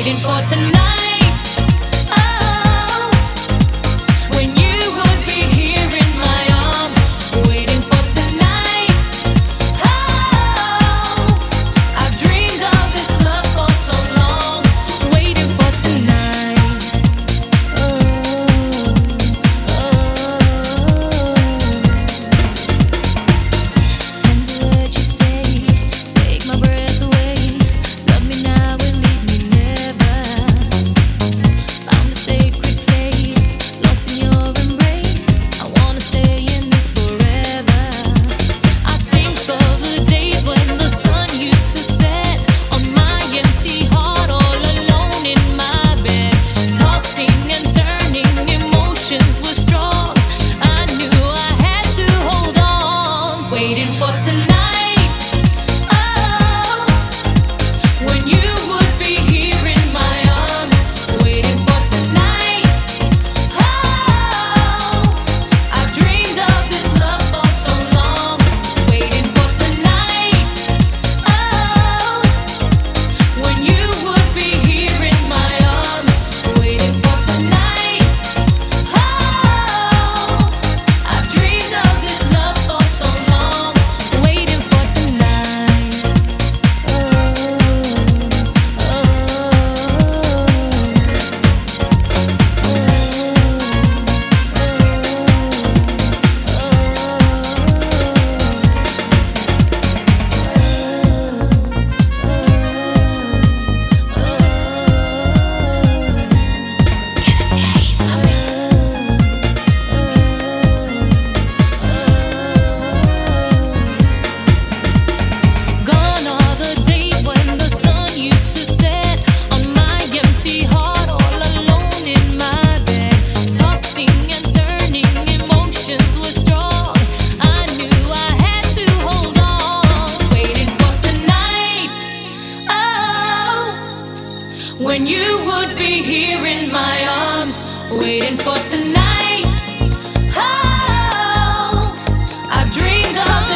for tonight. Oh, when you would be here in my arms, waiting for tonight. Oh, I've dreamed of this love for so long, waiting for tonight. Tender words you say, take my breath away. Love me now and leave me never. Found a sacred place, lost in your embrace. I wanna stay in this forever. I think of the days when the sun used to set on my empty heart, all alone in my bed, tossing and turning, emotions were strong. I knew I had to hold on, waiting for tonight. Oh, when you would be here in my arms, waiting for tonight. Oh, I've dreamed of this love for so long, waiting for tonight. Oh, when you would be here in my arms, waiting for tonight. Oh, I've dreamed of this love for so long, waiting for tonight. Gone are the days when the sun used to set on my empty heart, all alone in my bed, tossing and turning, emotions were strong. I knew I had to hold on, waiting for tonight. Oh, when you would be here in my arms, waiting for tonight. Oh, I've dreamed of